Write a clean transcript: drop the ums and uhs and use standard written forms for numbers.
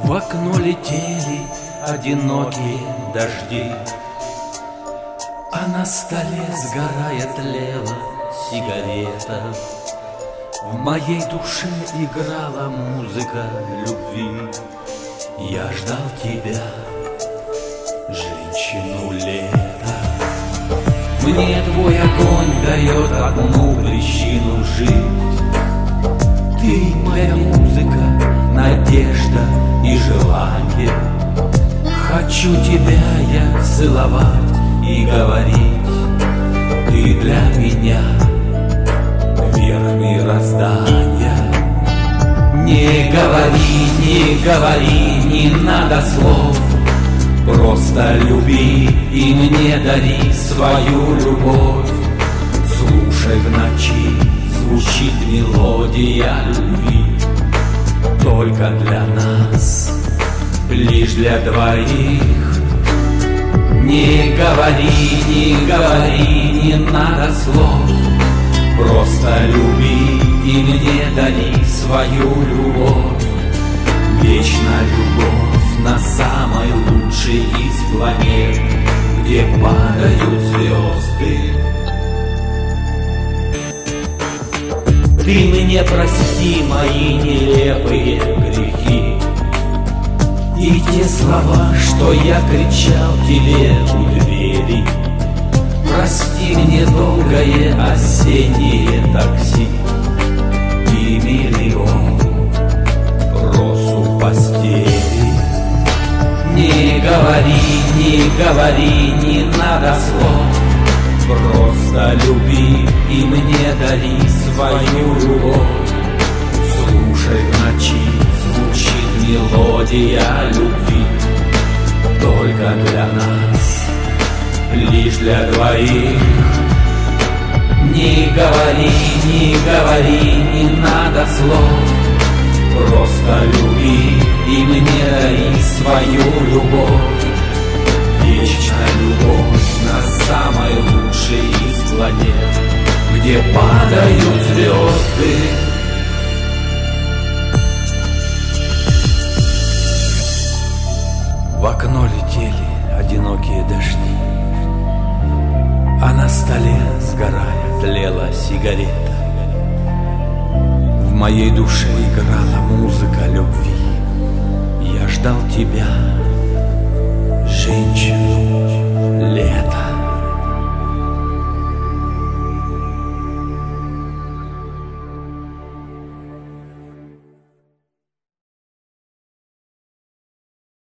В окно летели одинокие дожди, а на столе сгорая тлела сигарета. В моей душе играла музыка любви. Я ждал тебя, женщину лета. Мне твой огонь дает одну причину жить. Ты моя музыка, надежда и желание. Хочу тебя я целовать и говорить: ты для меня верх мироздания. Не говори, не надо слов. Просто люби и мне дари свою любовь. Слушай, в ночи звучит мелодия любви. Только для нас, лишь для двоих. Не говори, не надо слов. Просто люби и мне дари свою любовь. Вечная любовь на самой лучшей из планет, где падают звезды. Ты мне прости мои нелепые грехи и те слова, что я кричал тебе у двери. Прости мне долгое осеннее такси и миллион роз у постели. Не говори, не надо слов. Просто люби и мне дари свою любовь. Слушай, в ночи звучит мелодия любви. Только для нас, лишь для двоих. Не говори, не надо слов. Просто люби и мне дари свою любовь. Вечная любовь на самой лучшей из планет, где падают звезды. В окно летели одинокие дожди, а на столе, сгорая, тлела сигарета. В моей душе играла музыка любви. Я ждал тебя, женщину